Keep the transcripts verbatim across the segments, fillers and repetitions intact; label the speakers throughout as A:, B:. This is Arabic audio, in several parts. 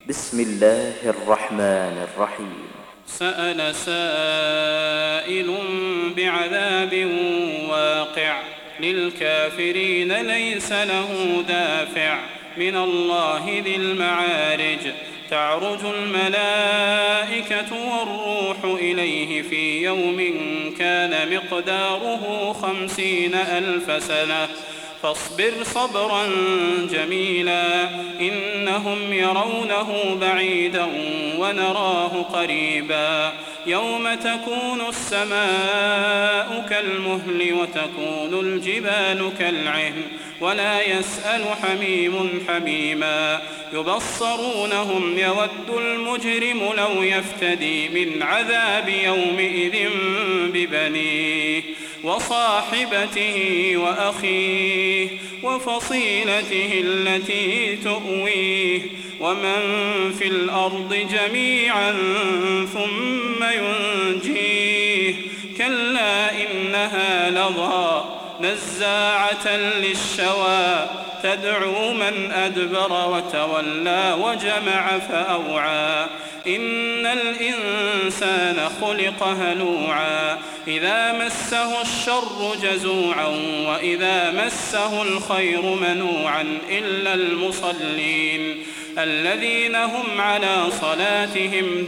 A: بسم الله الرحمن الرحيم.
B: سأل سائل بعذاب واقع للكافرين ليس له دافع من الله ذي المعارج تعرج الملائكة والروح إليه في يوم كان مقداره خمسين ألف سنة فاصبر صبرا جميلا إنهم يرونه بعيدا ونراه قريبا يوم تكون السماء كالمهل وتكون الجبال كالعهن ولا يسأل حميم حميما يبصرونهم يود المجرم لو يفتدي من عذاب يومئذ ببنيه وصاحبته وأخيه وفصيلته التي تؤويه ومن في الأرض جميعا ثم ينجيه كلا إنها لظى نزاعة للشوى تدعو من أدبر وتولى وجمع فأوعى إن الإنسان خلق هلوعا إذا مسه الشر جزوعا وإذا مسه الخير منوعا إلا المصلين الذين هم على صلاتهم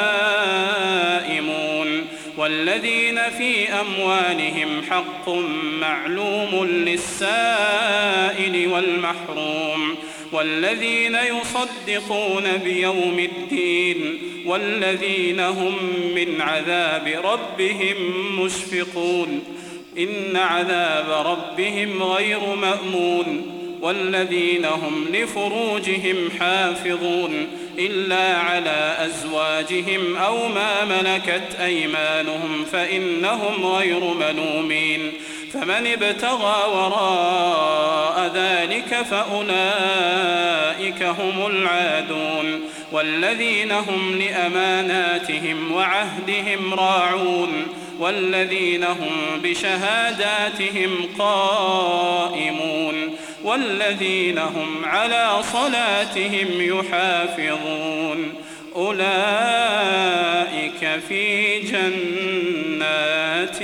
B: دائمون والذين في أموالهم حق معلوم للسائل والمحروم والذين يصدقون بيوم الدين والذين هم من عذاب ربهم مشفقون إن عذاب ربهم غير مأمون والذين هم لفروجهم حافظون إلا على أزواجهم أو ما ملكت أيمانهم فإنهم غير ملومين فمن ابتغى وراء ذلك فأولئك هم العادون والذين هم لأماناتهم وعهدهم راعون والذين هم بشهاداتهم قائمون والذين هم على صلاتهم يحافظون أولئك في جنات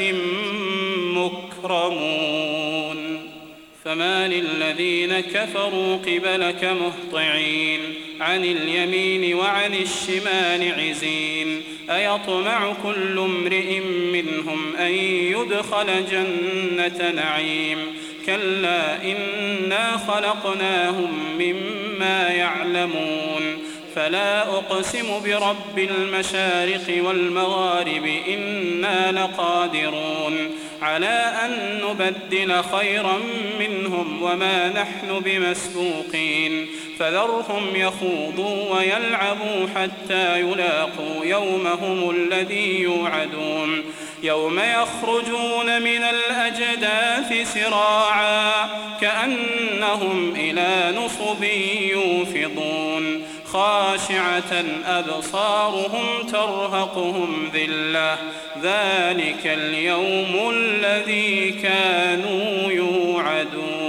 B: مكرمون فما للذين كفروا قبلك مهطعين عن اليمين وعن الشمال عزين أيطمع كل امرئ منهم أن يدخل جنة نعيم كلا إنا خلقناهم مما يعلمون فلا أقسم برب المشارق والمغارب إنا لقادرون على أن نبدل خيرا منهم وما نحن بمسبوقين فذرهم يخوضوا ويلعبوا حتى يلاقوا يومهم الذي يوعدون يوم يخرجون من الأجداث سراعا كأنهم إلى نصب يوفضون خاشعة أبصارهم ترهقهم ذلة ذلك اليوم الذي كانوا يوعدون.